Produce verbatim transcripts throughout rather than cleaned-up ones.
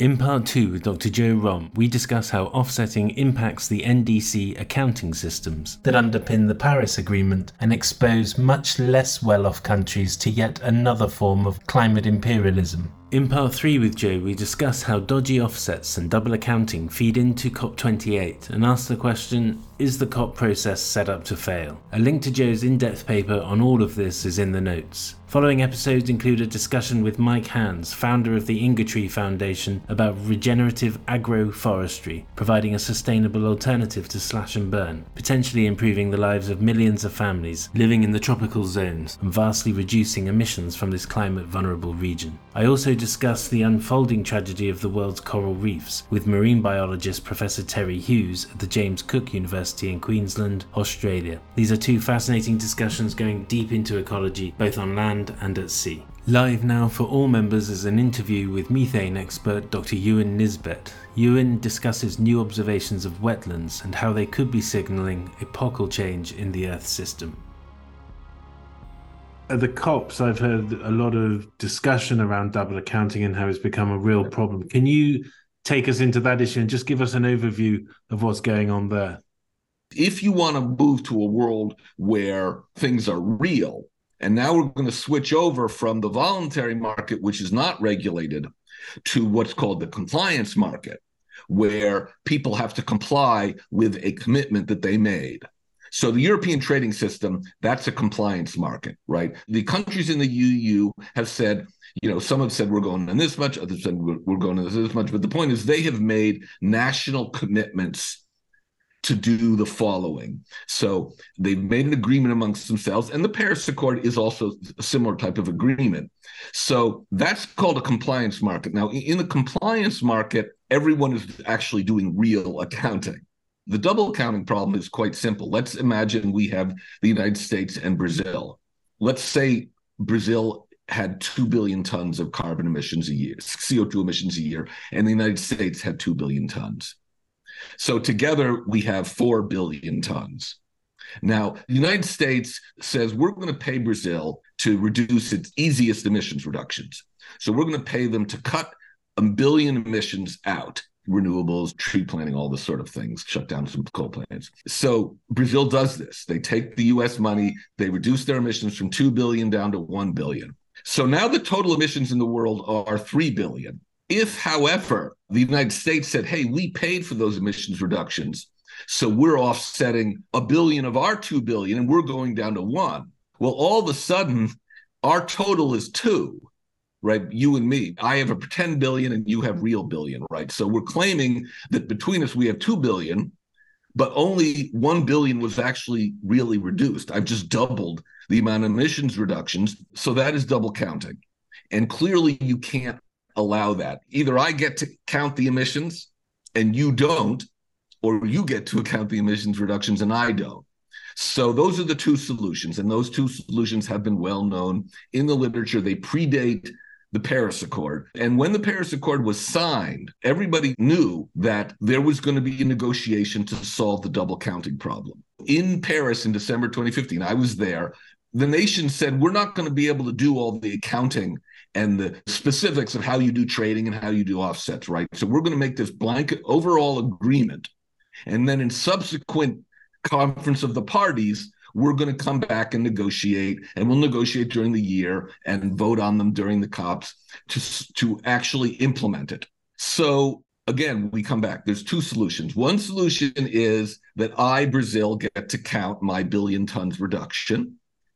In part two with Doctor Joe Romm, we discuss how offsetting impacts the N D C accounting systems that underpin the Paris Agreement and expose much less well-off countries to yet another form of climate imperialism. In part three with Joe, we discuss how dodgy offsets and double accounting feed into COP twenty-eight and ask the question, is the COP process set up to fail? A link to Joe's in-depth paper on all of this is in the notes. Following episodes include a discussion with Mike Hands, founder of the Ingatree Foundation, about regenerative agroforestry, providing a sustainable alternative to slash and burn, potentially improving the lives of millions of families living in the tropical zones and vastly reducing emissions from this climate-vulnerable region. I also discuss the unfolding tragedy of the world's coral reefs with marine biologist Professor Terry Hughes at the James Cook University in Queensland, Australia. These are two fascinating discussions going deep into ecology, both on land and at sea. Live now for all members is an interview with methane expert Doctor Ewan Nisbet. Ewan discusses new observations of wetlands and how they could be signalling epochal change in the Earth system. At the COPs, I've heard a lot of discussion around double accounting and how it's become a real problem. Can you take us into that issue and just give us an overview of what's going on there? If you want to move to a world where things are real, and now we're going to switch over from the voluntary market, which is not regulated, to what's called the compliance market, where people have to comply with a commitment that they made. So the European trading system, that's a compliance market, right? The countries in the E U have said, you know, some have said we're going in this much, others said we're going in this much. But the point is they have made national commitments to do the following. So they've made an agreement amongst themselves, and the Paris Accord is also a similar type of agreement. So that's called a compliance market. Now, in the compliance market, everyone is actually doing real accounting. The double accounting problem is quite simple. Let's imagine we have the United States and Brazil. Let's say Brazil had two billion tons of carbon emissions a year, C O two emissions a year, and the United States had two billion tons. So together we have four billion tons. Now, the United States says we're going to pay Brazil to reduce its easiest emissions reductions. So we're going to pay them to cut a billion emissions out, renewables, tree planting, all this sort of things, shut down some coal plants. So Brazil does this. They take the U S money, they reduce their emissions from two billion down to one billion. So now the total emissions in the world are three billion. If, however, the United States said, hey, we paid for those emissions reductions, so we're offsetting a billion of our two billion and we're going down to one. Well, all of a sudden, our total is two, right? You and me. I have a pretend billion and you have real billion, right? So we're claiming that between us, we have two billion, but only one billion was actually really reduced. I've just doubled the amount of emissions reductions. So that is double counting. And clearly you can't allow that. Either I get to count the emissions and you don't, or you get to account the emissions reductions and I don't. So those are the two solutions, and those two solutions have been well known in the literature. They predate the Paris Accord. And when the Paris Accord was signed, everybody knew that there was going to be a negotiation to solve the double counting problem. In Paris in December twenty fifteen, I was there. The nation said, we're not going to be able to do all the accounting and the specifics of how you do trading and how you do offsets, right? So we're going to make this blanket overall agreement. And then in subsequent conference of the parties, we're going to come back and negotiate, and we'll negotiate during the year and vote on them during the COPs to, to actually implement it. So again, we come back. There's two solutions. One solution is that I, Brazil, get to count my billion tons reduction.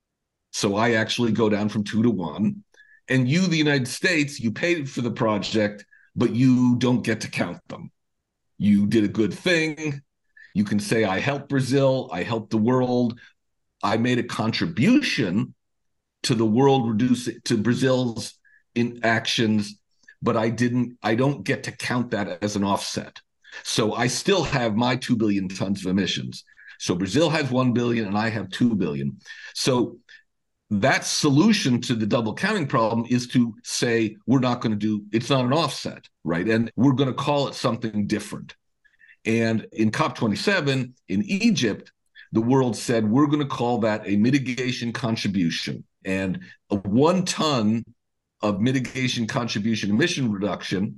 So I actually go down from two to one. And you, the United States, you paid for the project, but you don't get to count them. You did a good thing. You can say, I helped Brazil, I helped the world. I made a contribution to the world reduce to Brazil's in actions, but I didn't, I don't get to count that as an offset. So I still have my two billion tons of emissions. So Brazil has one billion and I have two billion. So that solution to the double counting problem is to say, we're not going to do, it's not an offset, right? And we're going to call it something different. And in COP twenty-seven in Egypt, the world said, we're going to call that a mitigation contribution. And a one ton of mitigation contribution emission reduction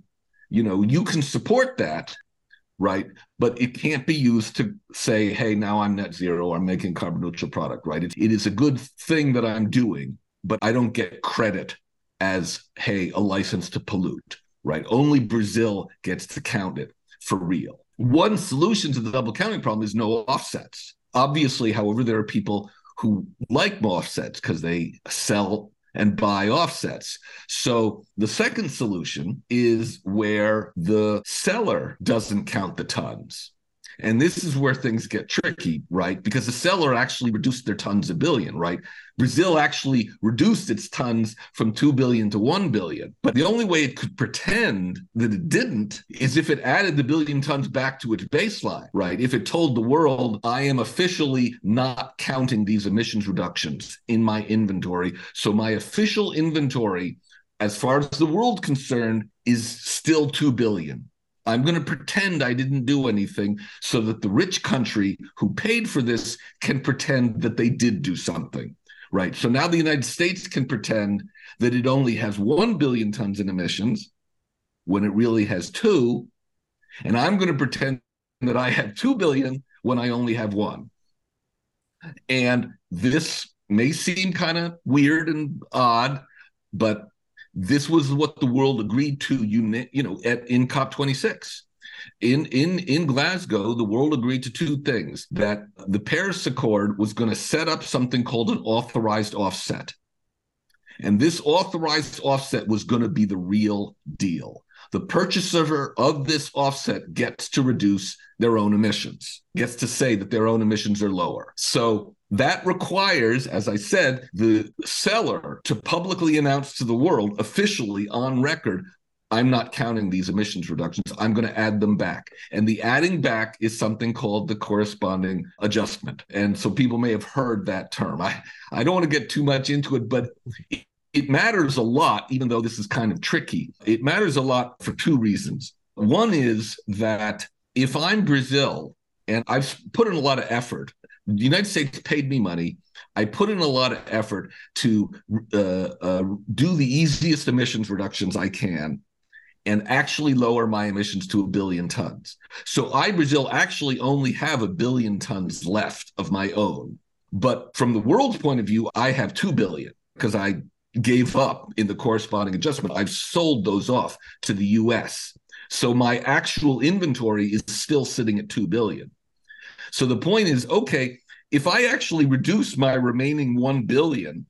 You know, you can support that, right? But it can't be used to say, hey, now I'm net zero, I'm making carbon neutral product, right? It, it is a good thing that I'm doing, but I don't get credit as, hey, a license to pollute, right? Only Brazil gets to count it for real. One solution to the double counting problem is no offsets. Obviously, however, there are people who like offsets because they sell and buy offsets. So the second solution is where the seller doesn't count the tons. And this is where things get tricky, right? Because the seller actually reduced their tons a billion, right? Brazil actually reduced its tons from two billion to one billion. But the only way it could pretend that it didn't is if it added the billion tons back to its baseline, right? If it told the world, I am officially not counting these emissions reductions in my inventory. So my official inventory, as far as the world concerned, is still two billion. I'm going to pretend I didn't do anything so that the rich country who paid for this can pretend that they did do something, right? So now the United States can pretend that it only has one billion tons in emissions when it really has two. And I'm going to pretend that I have two billion when I only have one. And this may seem kind of weird and odd, but this was what the world agreed to, you know, at, in COP twenty-six. In, in, in Glasgow, the world agreed to two things: that the Paris Accord was going to set up something called an authorized offset. And this authorized offset was going to be the real deal. The purchaser of this offset gets to reduce their own emissions, gets to say that their own emissions are lower. So that requires, as I said, the seller to publicly announce to the world, officially on record, I'm not counting these emissions reductions, I'm going to add them back. And the adding back is something called the corresponding adjustment. And so people may have heard that term. I, I don't want to get too much into it, but it, it matters a lot, even though this is kind of tricky. It matters a lot for two reasons. One is that if I'm Brazil, and I've put in a lot of effort, the United States paid me money. I put in a lot of effort to uh, uh, do the easiest emissions reductions I can and actually lower my emissions to a billion tons. So I, Brazil, actually only have a billion tons left of my own. But from the world's point of view, I have two billion because I gave up in the corresponding adjustment. I've sold those off to the U S. So my actual inventory is still sitting at two billion. So the point is, okay, if I actually reduce my remaining one billion,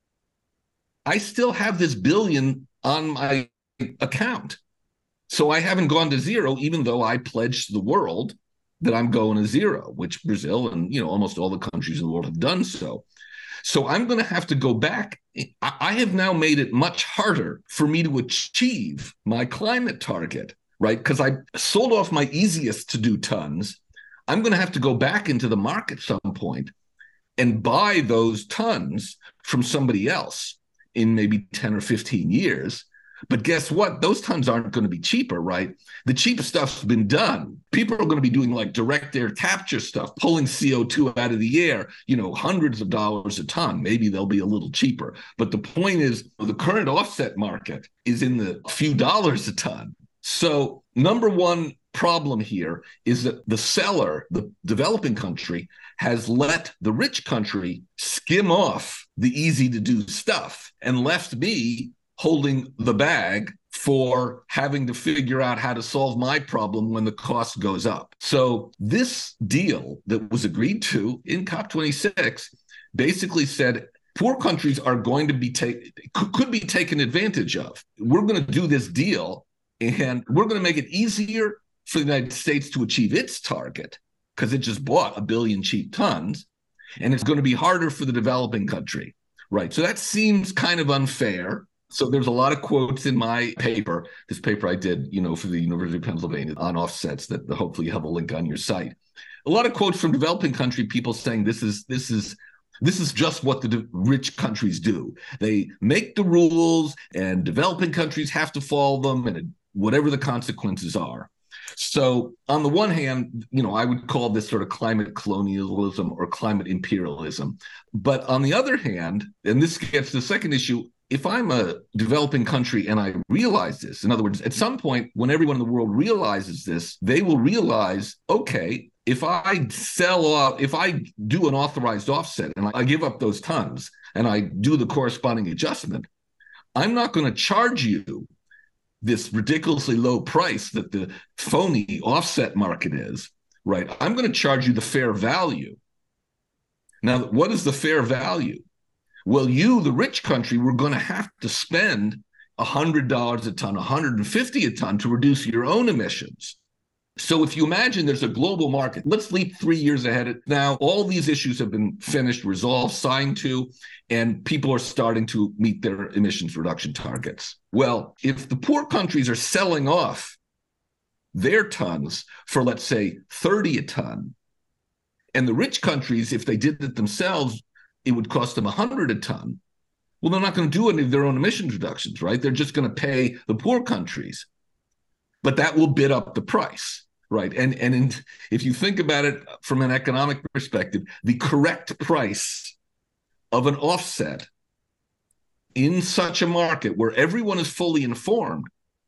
I still have this billion on my account. So I haven't gone to zero, even though I pledged the world that I'm going to zero, which Brazil and, you know, almost all the countries in the world have done so. So I'm going to have to go back. I have now made it much harder for me to achieve my climate target, right? Because I sold off my easiest to do tons. I'm going to have to go back into the market at some point and buy those tons from somebody else in maybe ten or fifteen years. But guess what? Those tons aren't going to be cheaper, right? The cheap stuff's been done. People are going to be doing like direct air capture stuff, pulling C O two out of the air, you know, hundreds of dollars a ton. Maybe they'll be a little cheaper. But the point is, the current offset market is in the few dollars a ton. So number one problem here is that the seller, the developing country, has let the rich country skim off the easy to do stuff and left me holding the bag for having to figure out how to solve my problem when the cost goes up. So this deal that was agreed to in COP twenty-six basically said poor countries are going to be taken, could be taken advantage of. We're going to do this deal and we're going to make it easier for the United States to achieve its target because it just bought a billion cheap tons, and it's going to be harder for the developing country, right? So that seems kind of unfair. So there's a lot of quotes in my paper, this paper I did, you know, for the University of Pennsylvania on offsets that hopefully you have a link on your site. A lot of quotes from developing country people saying this is this is this is just what the de- rich countries do. They make the rules and developing countries have to follow them, and it, whatever the consequences are. So on the one hand, you know, I would call this sort of climate colonialism or climate imperialism. But on the other hand, and this gets to the second issue, if I'm a developing country and I realize this, in other words, at some point when everyone in the world realizes this, they will realize, okay, if I sell off, if I do an authorized offset and I give up those tons and I do the corresponding adjustment, I'm not going to charge you this ridiculously low price that the phony offset market is, right? I'm going to charge you the fair value. Now, what is the fair value? Well, you, the rich country, were going to have to spend one hundred dollars a ton, one hundred fifty dollars a ton to reduce your own emissions. So if you imagine there's a global market, let's leap three years ahead. Now, all these issues have been finished, resolved, signed to, and people are starting to meet their emissions reduction targets. Well, if the poor countries are selling off their tons for, let's say, thirty a ton, and the rich countries, if they did it themselves, it would cost them one hundred a ton, well, they're not going to do any of their own emissions reductions, right? They're just going to pay the poor countries. But that will bid up the price, right? And, and in, if you think about it from an economic perspective, the correct price of an offset in such a market where everyone is fully informed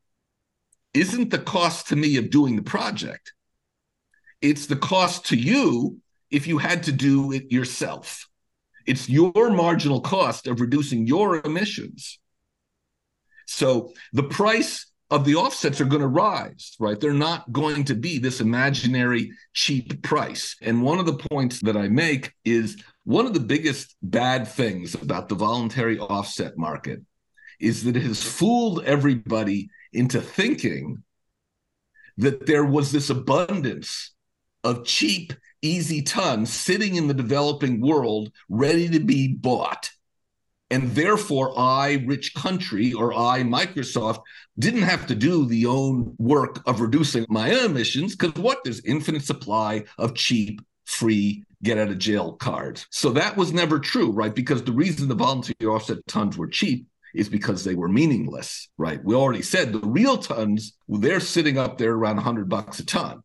isn't the cost to me of doing the project. It's the cost to you if you had to do it yourself. It's your marginal cost of reducing your emissions. So the price of the offsets are going to rise, right? They're not going to be this imaginary cheap price. And one of the points that I make is one of the biggest bad things about the voluntary offset market is that it has fooled everybody into thinking that there was this abundance of cheap, easy tons sitting in the developing world ready to be bought. And therefore, I, rich country, or I, Microsoft, didn't have to do the own work of reducing my own emissions because what? There's infinite supply of cheap, free, get out of jail cards. So that was never true, right? Because the reason the voluntary offset tons were cheap is because they were meaningless, right? We already said the real tons, they're sitting up there around one hundred bucks a ton.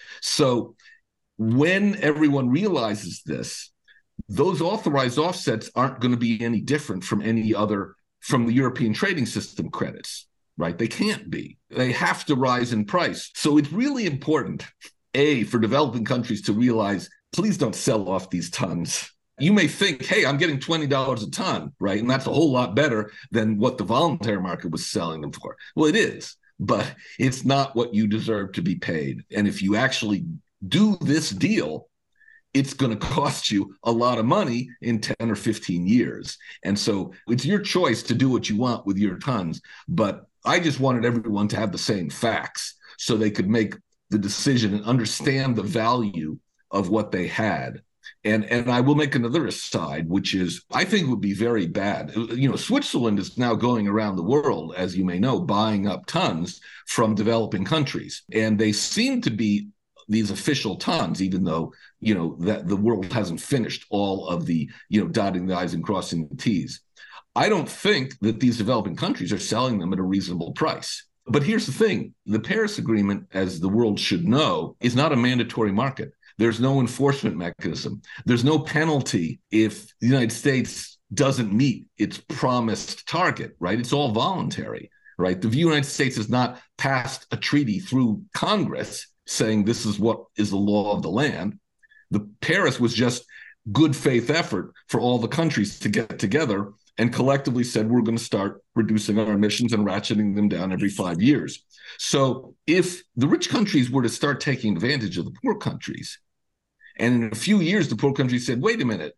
So when everyone realizes this, those authorized offsets aren't going to be any different from any other, from the European trading system credits, right? They can't be. They have to rise in price. So it's really important, A, for developing countries to realize, please don't sell off these tons. You may think, hey, I'm getting twenty dollars a ton, right? And that's a whole lot better than what the voluntary market was selling them for. Well, it is, but it's not what you deserve to be paid. And if you actually do this deal, it's going to cost you a lot of money in ten or fifteen years. And so it's your choice to do what you want with your tons. But I just wanted everyone to have the same facts so they could make the decision and understand the value of what they had. And, and I will make another aside, which is I think would be very bad. You know, Switzerland is now going around the world, as you may know, buying up tons from developing countries. And they seem to be these official tons, even though, you know, that the world hasn't finished all of the, you know, dotting the I's and crossing the T's. I don't think that these developing countries are selling them at a reasonable price. But here's the thing. The Paris Agreement, as the world should know, is not a mandatory market. There's no enforcement mechanism. There's no penalty if the United States doesn't meet its promised target, right? It's all voluntary, right? The United States has not passed a treaty through Congress saying this is what is the law of the land. The Paris was just good faith effort for all the countries to get together and collectively said, we're going to start reducing our emissions and ratcheting them down every five years. So if the rich countries were to start taking advantage of the poor countries, and in a few years, the poor countries said, wait a minute,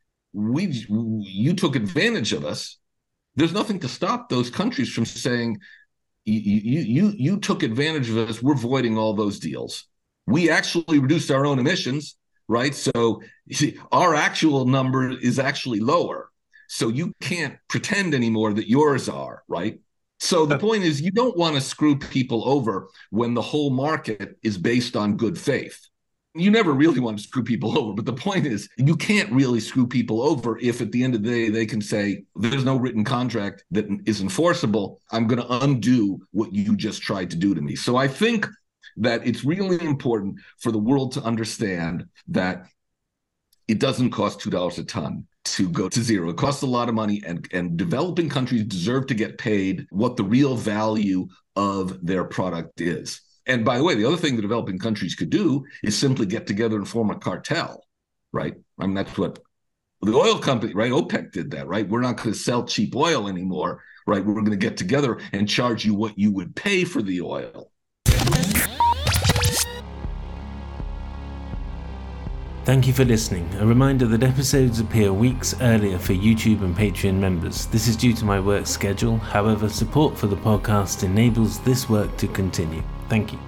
we you took advantage of us. There's nothing to stop those countries from saying, You, you, you took advantage of us. We're voiding all those deals. We actually reduced our own emissions, right? So you see, our actual number is actually lower. So you can't pretend anymore that yours are, right? So the point is, you don't want to screw people over when the whole market is based on good faith. You never really want to screw people over, but the point is, you can't really screw people over if at the end of the day they can say, there's no written contract that is enforceable. I'm going to undo what you just tried to do to me. So I think that it's really important for the world to understand that it doesn't cost two dollars a ton to go to zero. It costs a lot of money, and, and developing countries deserve to get paid what the real value of their product is. And by the way, the other thing the developing countries could do is simply get together and form a cartel, right? I mean, that's what the oil company, right? OPEC did that, right? We're not going to sell cheap oil anymore, right? We're going to get together and charge you what you would pay for the oil. Thank you for listening. A reminder that episodes appear weeks earlier for YouTube and Patreon members. This is due to my work schedule. However, support for the podcast enables this work to continue. Thank you.